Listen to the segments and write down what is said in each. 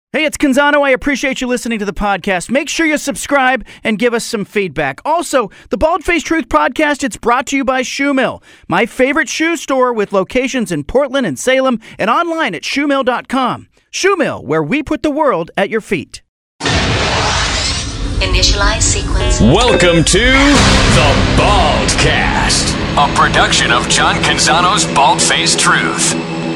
Hey, it's Canzano. I appreciate you listening to the podcast. Make sure you subscribe and give us some feedback. Also, the Bald Face Truth podcast, it's brought to you by Shoe Mill, my favorite shoe store with locations in Portland and Salem and online at shoemill.com. Shoe Mill, where we put the world at your feet. Initialize sequence. Welcome to the Baldcast, a production of John Canzano's Bald Face Truth.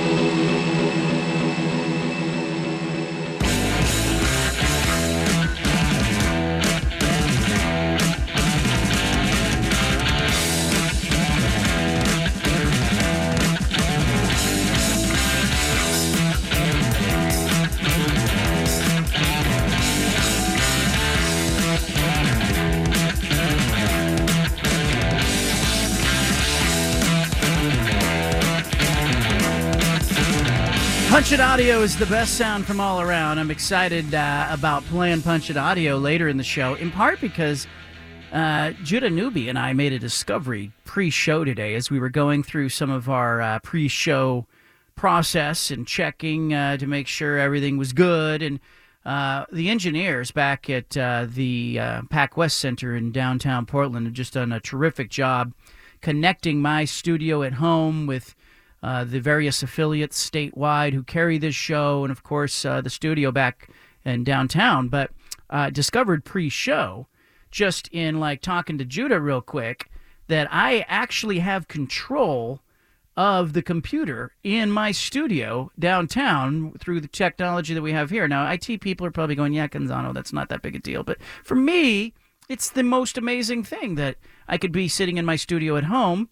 Punch It Audio is the best sound from all around. I'm excited about playing Punch It Audio later in the show, in part because Judah Newby and I made a discovery pre-show today as we were going through some of our pre-show process and checking to make sure everything was good. And the engineers back at the Pac West Center in downtown Portland have just done a terrific job connecting my studio at home with the various affiliates statewide who carry this show, and of course the studio back in downtown. But discovered pre-show, just in talking to Judah real quick, that I actually have control of the computer in my studio downtown through the technology that we have here. Now, IT people are probably going, yeah, Canzano, that's not that big a deal. But for me, it's the most amazing thing that I could be sitting in my studio at home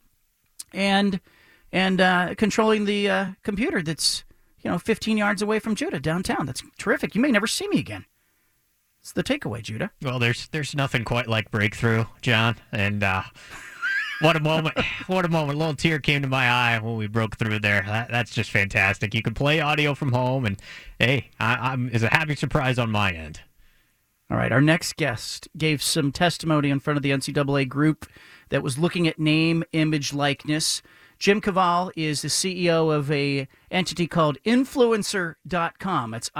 and controlling the computer that's 15 yards away from Judah downtown. That's terrific. You may never see me again. It's the takeaway, Judah. Well, there's nothing quite like breakthrough, John. And what a moment! What a moment! A little tear came to my eye when we broke through there. That's just fantastic. You can play audio from home, and hey, it's a happy surprise on my end. All right, our next guest gave some testimony in front of the NCAA group that was looking at name, image, likeness. Jim Cavall is the CEO of a entity called Influencer.com. It's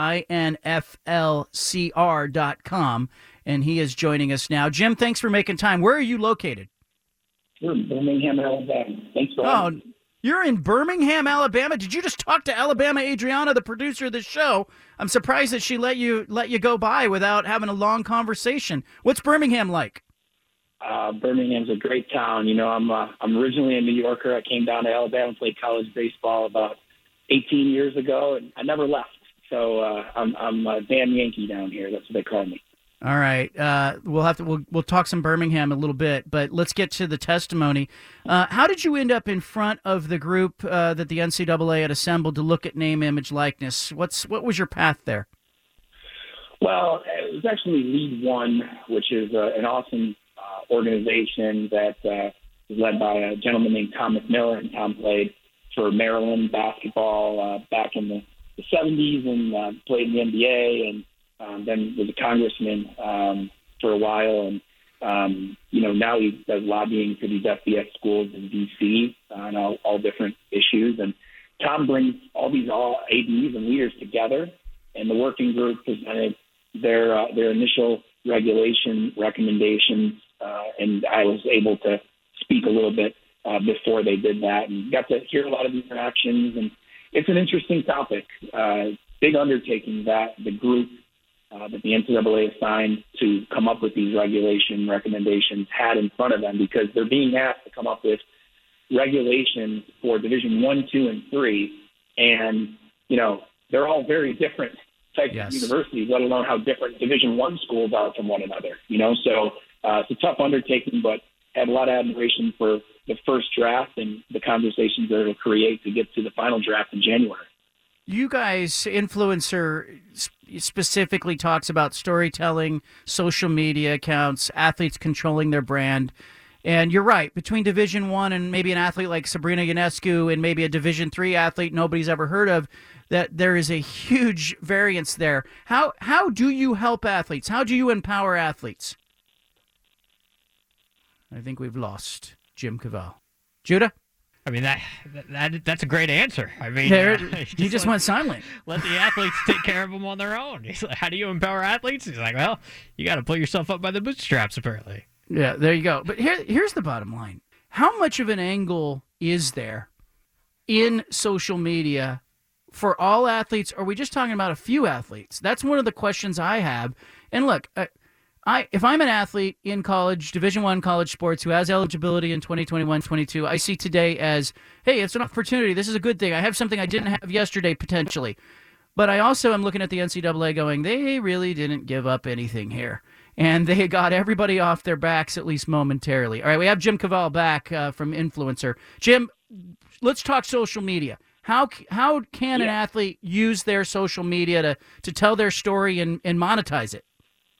INFLCR.com, and he is joining us now. Jim, thanks for making time. Where are you located? We're in Birmingham, Alabama. Thanks for having me. You're in Birmingham, Alabama? Did you just talk to Alabama Adriana, the producer of this show? I'm surprised that she let you go by without having a long conversation. What's Birmingham like? Birmingham's a great town. I'm originally a New Yorker. I came down to Alabama and played college baseball about 18 years ago, and I never left. So I'm a damn Yankee down here. That's what they call me. All right. We'll talk some Birmingham a little bit, but let's get to the testimony. How did you end up in front of the group that the NCAA had assembled to look at name, image, likeness? What was your path there? Well, it was actually Lead One, which is an awesome organization that is led by a gentleman named Tom McMillan. And Tom played for Maryland basketball back in the 70s and played in the NBA and then was a congressman for a while. And, now he does lobbying for these FBS schools in D.C. On all different issues. And Tom brings all ADs and leaders together, and the working group presented their initial regulation recommendations, and I was able to speak a little bit before they did that and got to hear a lot of interactions. And it's an interesting topic, big undertaking that the group that the NCAA assigned to come up with these regulation recommendations had in front of them, because they're being asked to come up with regulations for Division I, II, and III. And, they're all very different types of universities, let alone how different Division I schools are from one another. So it's a tough undertaking, but had a lot of admiration for the first draft and the conversations that it'll create to get to the final draft in January. You guys, Influencer specifically talks about storytelling, social media accounts, athletes controlling their brand. And you're right, between Division I and maybe an athlete like Sabrina Ionescu and maybe a Division III athlete nobody's ever heard of, that there is a huge variance there. How do you help athletes? How do you empower athletes? I think we've lost Jim Cavall. Judah? I mean, that's a great answer. I mean, he just went silent. Let the athletes take care of them on their own. He's like, how do you empower athletes? He's like, well, you got to pull yourself up by the bootstraps, apparently. Yeah, there you go. But here's the bottom line. How much of an angle is there in social media for all athletes? Or are we just talking about a few athletes? That's one of the questions I have. And look, if I'm an athlete in college, Division I college sports, who has eligibility in 2021-22, I see today as, hey, it's an opportunity. This is a good thing. I have something I didn't have yesterday, potentially. But I also am looking at the NCAA going, they really didn't give up anything here. And they got everybody off their backs, at least momentarily. All right, we have Jim Cavall back from Influencer. Jim, let's talk social media. How can an athlete use their social media to tell their story and monetize it?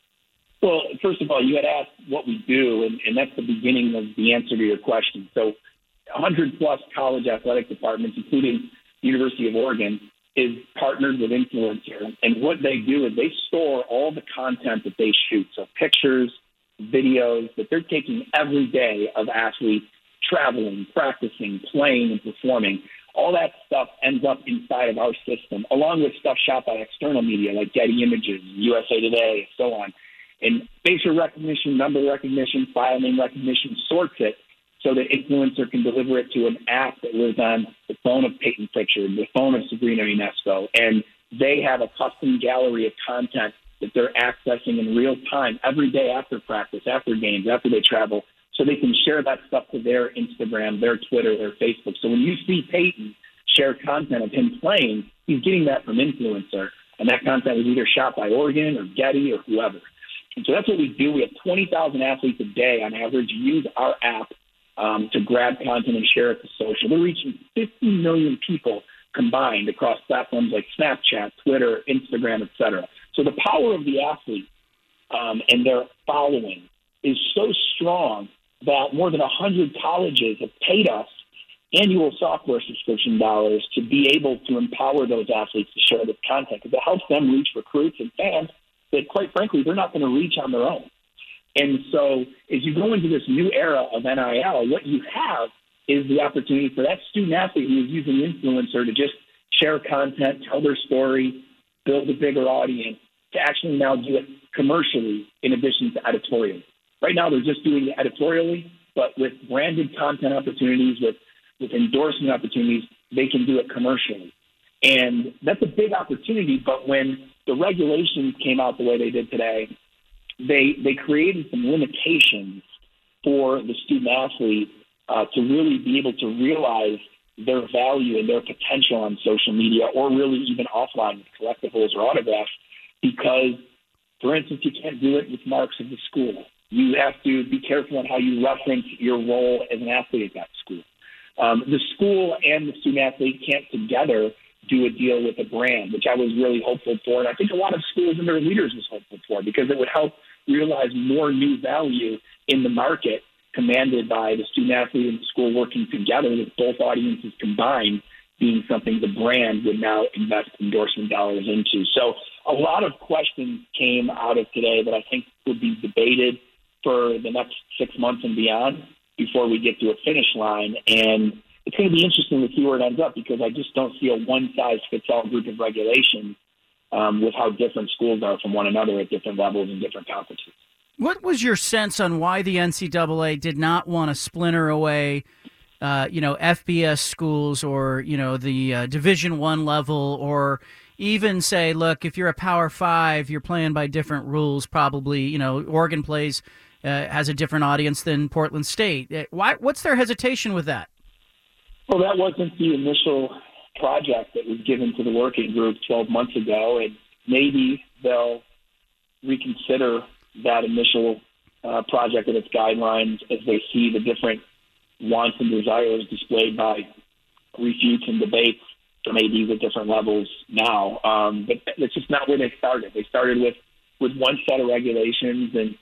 Well, first of all, you had asked what we do, and that's the beginning of the answer to your question. So 100-plus college athletic departments, including University of Oregon, is partnered with Influencer. And what they do is they store all the content that they shoot, so pictures, videos that they're taking every day of athletes traveling, practicing, playing, and performing. All that stuff ends up inside of our system, along with stuff shot by external media like Getty Images, USA Today, and so on. And facial recognition, number recognition, file name recognition sorts it so that Influencer can deliver it to an app that lives on the phone of Peyton Pritchard, the phone of Sabrina Ionesco. And they have a custom gallery of content that they're accessing in real time every day after practice, after games, after they travel, so they can share that stuff to their Instagram, their Twitter, their Facebook. So when you see Peyton share content of him playing, he's getting that from Influencer. And that content was either shot by Oregon or Getty or whoever. And so that's what we do. We have 20,000 athletes a day on average use our app to grab content and share it to social. We're reaching 50 million people combined across platforms like Snapchat, Twitter, Instagram, et cetera. So the power of the athlete and their following is so strong that more than 100 colleges have paid us annual software subscription dollars to be able to empower those athletes to share this content, because it helps them reach recruits and fans that, quite frankly, they're not going to reach on their own. And so as you go into this new era of NIL, what you have is the opportunity for that student athlete who is using Influencer to just share content, tell their story, build a bigger audience, to actually now do it commercially in addition to editorially. Right now they're just doing it editorially, but with branded content opportunities, with endorsement opportunities, they can do it commercially. And that's a big opportunity, but when the regulations came out the way they did today, they created some limitations for the student athlete to really be able to realize their value and their potential on social media, or really even offline with collectibles or autographs, because, for instance, you can't do it with marks of the school. You have to be careful on how you reference your role as an athlete at that school. The school and the student athlete can't together do a deal with a brand, which I was really hopeful for. And I think a lot of schools and their leaders was hopeful for, because it would help realize more new value in the market commanded by the student athlete and the school working together, with both audiences combined being something the brand would now invest endorsement dollars into. So a lot of questions came out of today that I think would be debated for the next 6 months and beyond before we get to a finish line. And it's going to be interesting to see where it ends up, because I just don't see a one-size-fits-all group of regulations with how different schools are from one another at different levels and different conferences. What was your sense on why the NCAA did not want to splinter away, FBS schools, or, the Division I level, or even say, look, if you're a Power 5, you're playing by different rules, probably, Oregon has a different audience than Portland State. What's their hesitation with that? Well, that wasn't the initial project that was given to the working group 12 months ago, and maybe they'll reconsider that initial project and its guidelines as they see the different wants and desires displayed by refutes and debates from ADs at different levels now. But that's just not where they started. They started with one set of regulations, and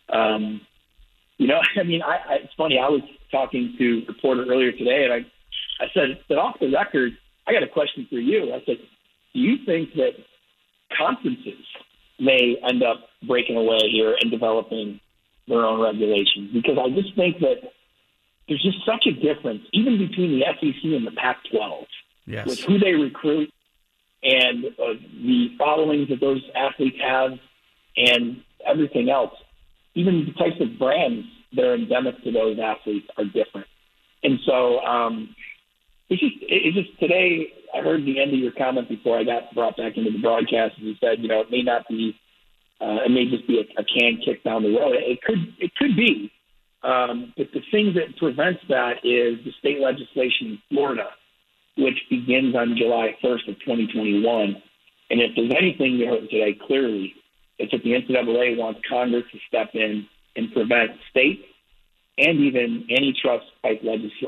it's funny. I was talking to a reporter earlier today, and I said that off the record, I got a question for you. I said, do you think that conferences may end up breaking away here and developing their own regulations? Because I just think that there's just such a difference, even between the SEC and the Pac-12, Yes. with who they recruit and the followings that those athletes have and everything else. Even the types of brands that are endemic to those athletes are different. And so it's just today, I heard the end of your comment before I got brought back into the broadcast, and you said, it may not be, it may just be a can kick down the road. It could be. But the thing that prevents that is the state legislation in Florida, which begins on July 1st of 2021. And if there's anything you heard today, clearly, it's that the NCAA wants Congress to step in and prevent state and even antitrust-type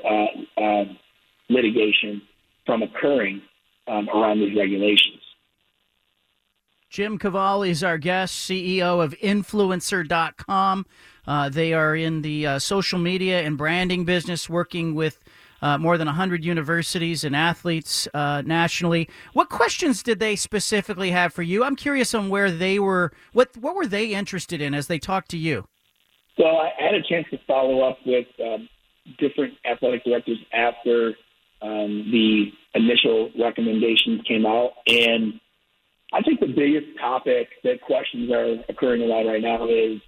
litigation from occurring around these regulations. Jim Cavalli is our guest, CEO of Influencer.com. They are in the social media and branding business, working with more than 100 universities and athletes nationally. What questions did they specifically have for you? I'm curious on where they were. What were they interested in as they talked to you? So I had a chance to follow up with different athletic directors after the initial recommendations came out, and I think the biggest topic that questions are occurring a lot right now is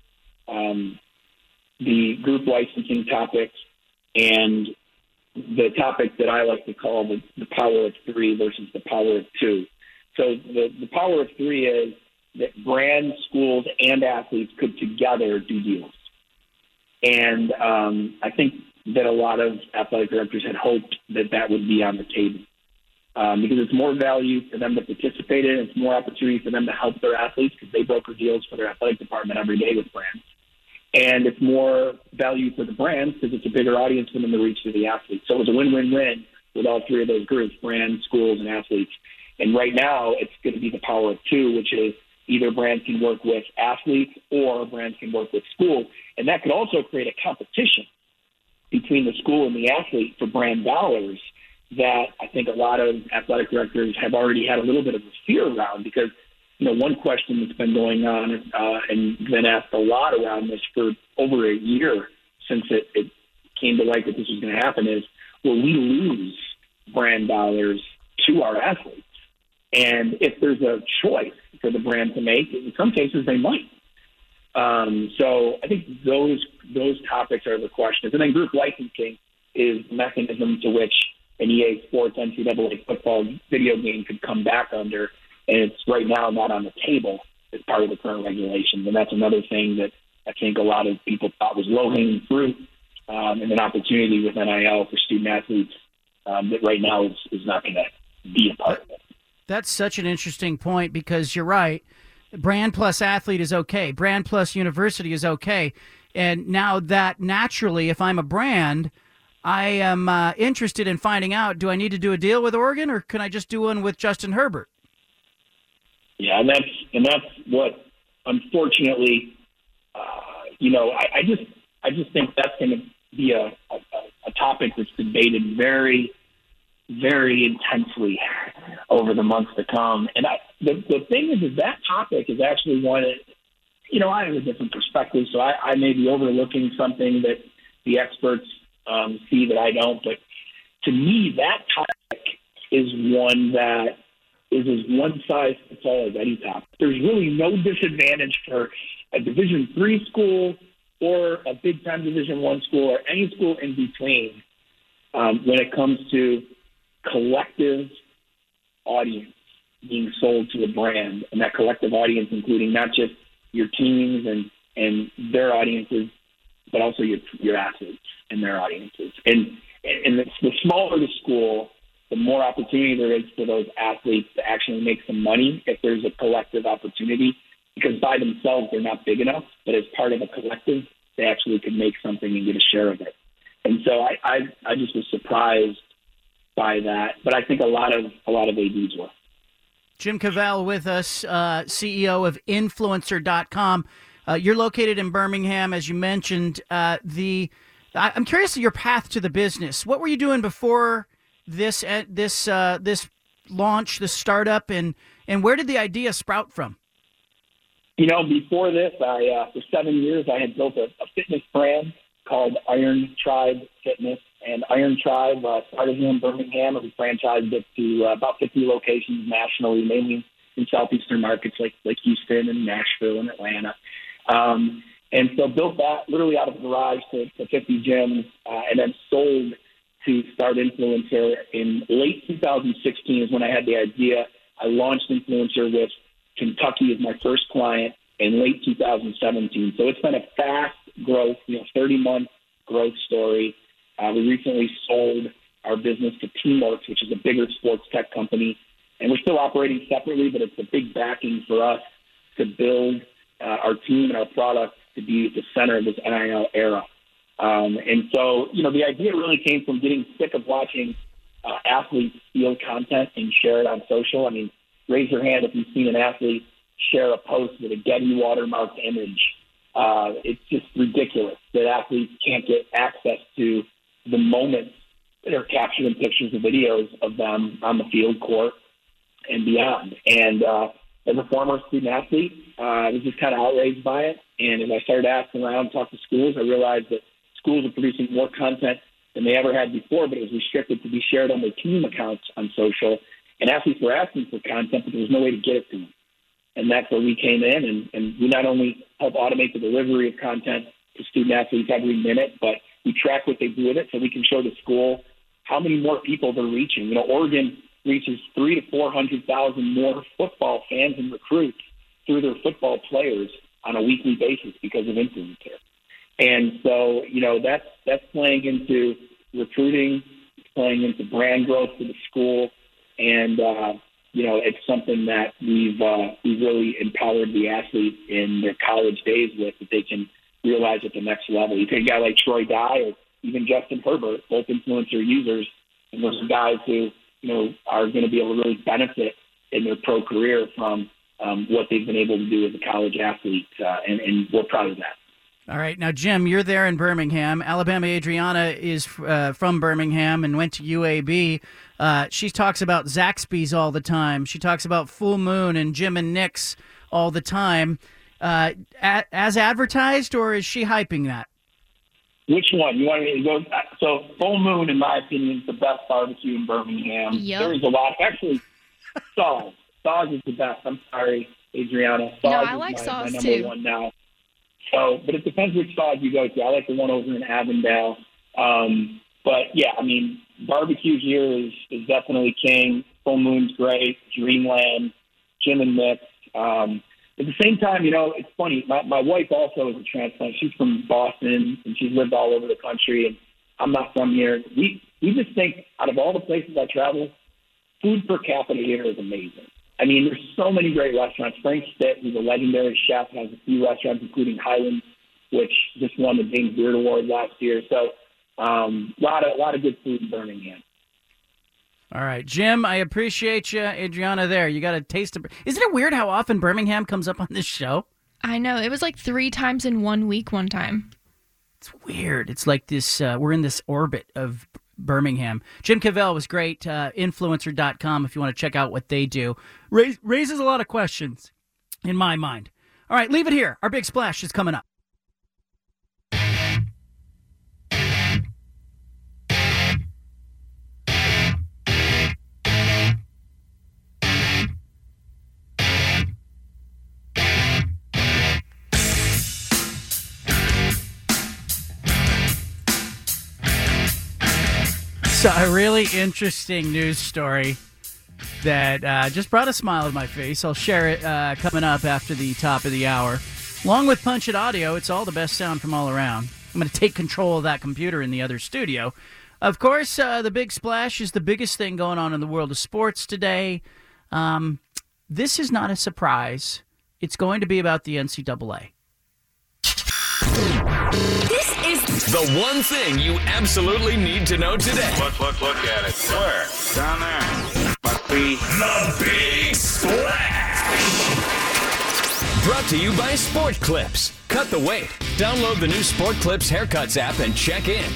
the group licensing topic and the topic that I like to call the power of three versus the power of two. So the power of three is that brands, schools, and athletes could together do deals. And I think that a lot of athletic directors had hoped that would be on the table. Because it's more value for them to participate in. It's more opportunity for them to help their athletes because they broker deals for their athletic department every day with brands. And it's more value for the brands because it's a bigger audience for them to reach to the athletes. So it was a win-win-win with all three of those groups, brands, schools, and athletes. And right now it's going to be the power of two, which is either brands can work with athletes or brands can work with schools. And that could also create a competition between the school and the athlete for brand dollars that I think a lot of athletic directors have already had a little bit of a fear around because, one question that's been going on and been asked a lot around this for over a year since it came to light that this was going to happen is, will we lose brand dollars to our athletes? And if there's a choice for the brand to make, in some cases they might. So I think those topics are the questions. And then group licensing is the mechanism to which an EA Sports NCAA football video game could come back under, and it's right now not on the table as part of the current regulations. And that's another thing that I think a lot of people thought was low-hanging fruit and an opportunity with NIL for student-athletes that right now is not going to be a part of it. That's such an interesting point because you're right. Brand plus athlete is okay. Brand plus university is okay. And now that naturally, if I'm a brand, I am interested in finding out, do I need to do a deal with Oregon or can I just do one with Justin Herbert? Yeah, and that's what, unfortunately, I just think that's going to be a topic that's debated very, very intensely over the months to come. And the thing is that topic is actually one that, I have a different perspective, so I may be overlooking something that the experts see that I don't. But to me, that topic is one that is as one size fits all as any topic. There's really no disadvantage for a Division III school or a Big Ten Division I school or any school in between when it comes to collective audience being sold to a brand, and that collective audience including not just your teams and their audiences, but also your athletes and their audiences. And the smaller the school, the more opportunity there is for those athletes to actually make some money if there's a collective opportunity, because by themselves they're not big enough, but as part of a collective, they actually could make something and get a share of it. And so I just was surprised by that, but I think a lot of ADs were. Jim Cavell with us, CEO of Influencer.com. You're located in Birmingham, as you mentioned. I'm curious of your path to the business. What were you doing before this launch, this startup, and where did the idea sprout from? Before this, for 7 years, I had built a fitness brand called Iron Tribe Fitness. And Iron Tribe started here in Birmingham, and we franchised it to about 50 locations nationally, mainly in southeastern markets like Houston and Nashville and Atlanta. And so built that literally out of the garage to 50 gyms, and then sold to Start Influencer in late 2016 is when I had the idea. I launched Influencer with Kentucky as my first client in late 2017. So it's been a fast growth, 30-month growth story. We recently sold our business to Teamworks, which is a bigger sports tech company. And we're still operating separately, but it's a big backing for us to build our team and our product to be at the center of this NIL era. And so, the idea really came from getting sick of watching athletes steal content and share it on social. I mean, raise your hand if you've seen an athlete share a post with a Getty watermarked image. It's just ridiculous that athletes can't get access to the moments that are captured in pictures and videos of them on the field, court, and beyond. And as a former student athlete, I was just kind of outraged by it. And as I started asking around, talk to schools, I realized that schools are producing more content than they ever had before, but it was restricted to be shared on their team accounts on social. And athletes were asking for content, but there was no way to get it to them. And that's where we came in, and we not only help automate the delivery of content to student athletes every minute, but we track what they do with it so we can show the school how many more people they're reaching. Oregon reaches 300,000 to 400,000 more football fans and recruits through their football players on a weekly basis because of Influencer. And so, that's playing into recruiting, it's playing into brand growth for the school, and it's something that we've really empowered the athlete in their college days with, that they can realize at the next level. You take a guy like Troy Dye or even Justin Herbert, both Influencer users, and those are guys who, are going to be able to really benefit in their pro career from what they've been able to do as a college athlete, and we're proud of that. All right. Now, Jim, you're there in Birmingham. Alabama Adriana is from Birmingham and went to UAB. She talks about Zaxby's all the time. She talks about Full Moon and Jim and Nick's all the time. As advertised, or is she hyping that? Which one? You want me to go? So Full Moon, in my opinion, is the best barbecue in Birmingham. Yep. There's a lot. Actually, Saw's. Saw's is the best. I'm sorry, Adriana. Saw's I like is Saw's my number too. one now. So, but it depends which Saw's you go to. I like the one over in Avondale. But yeah, I mean, barbecue here is definitely king. Full Moon's great. Dreamland, Jim and Nick. At the same time, it's funny. My wife also is a transplant. She's from Boston, and she's lived all over the country, and I'm not from here. We just think, out of all the places I travel, food per capita here is amazing. I mean, there's so many great restaurants. Frank Stitt, who's a legendary chef, has a few restaurants, including Highlands, which just won the James Beard Award last year. So a lot of good food in Birmingham. All right, Jim, I appreciate you. Adriana, there. You got a taste of... Isn't it weird how often Birmingham comes up on this show? I know. It was like 3 times in 1 week one time. It's weird. It's like this, we're in this orbit of Birmingham. Jim Cavell was great. Influencer.com if you want to check out what they do. Raises a lot of questions in my mind. All right, leave it here. Our big splash is coming up. So a really interesting news story that just brought a smile to my face. I'll share it coming up after the top of the hour. Along with Punch It Audio, it's all the best sound from all around. I'm going to take control of that computer in the other studio. Of course, the big splash is the biggest thing going on in the world of sports today. This is not a surprise. It's going to be about the NCAA. This is the one thing you absolutely need to know today. Look at it. Where? Down there. Must be The Big Splash. Brought to you by Sport Clips. Cut the weight. Download the new Sport Clips Haircuts app and check in.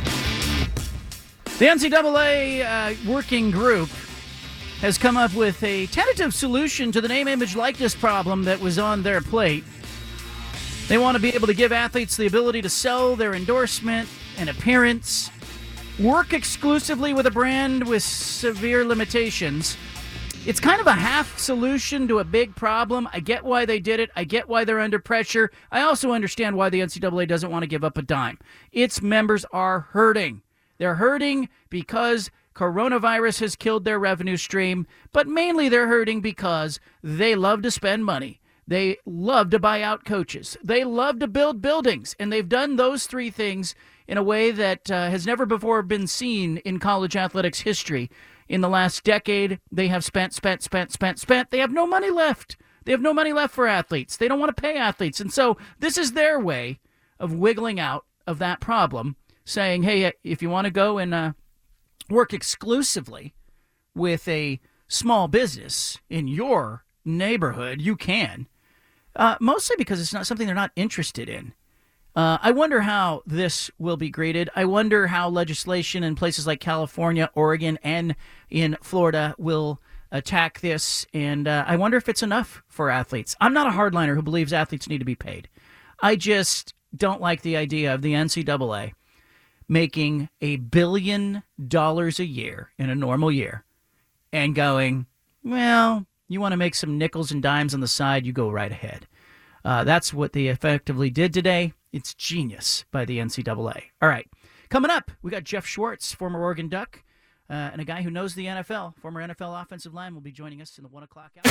The NCAA working group has come up with a tentative solution to the name, image, likeness problem that was on their plate. They want to be able to give athletes the ability to sell their endorsement and appearance, work exclusively with a brand with severe limitations. It's kind of a half solution to a big problem. I get why they did it. I get why they're under pressure. I also understand why the NCAA doesn't want to give up a dime. Its members are hurting. They're hurting because coronavirus has killed their revenue stream, but mainly they're hurting because they love to spend money. They love to buy out coaches. They love to build buildings, and they've done those three things in a way that has never before been seen in college athletics history. In the last decade, they have spent. They have no money left. They have no money left for athletes. They don't want to pay athletes. And so this is their way of wiggling out of that problem, saying, hey, if you want to go and work exclusively with a small business in your neighborhood, you can. Mostly because it's not something they're not interested in. I wonder how this will be graded. I wonder how legislation in places like California, Oregon, and in Florida will attack this. And I wonder if it's enough for athletes. I'm not a hardliner who believes athletes need to be paid. I just don't like the idea of the NCAA making $1 billion a year in a normal year and going, well, you want to make some nickels and dimes on the side, you go right ahead. That's what they effectively did today. It's genius by the NCAA. All right. Coming up, we got Jeff Schwartz, former Oregon Duck, and a guy who knows the NFL, former NFL offensive line, will be joining us in the 1 o'clock hour.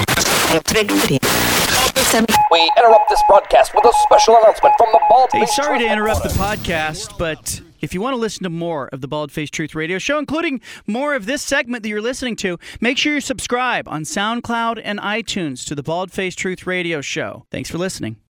We interrupt this broadcast with a special announcement from the Bald Hey, Faced sorry to Truth interrupt the podcast, but if you want to listen to more of the Bald Faced Truth Radio Show, including more of this segment that you're listening to, make sure you subscribe on SoundCloud and iTunes to the Bald Faced Truth Radio Show. Thanks for listening.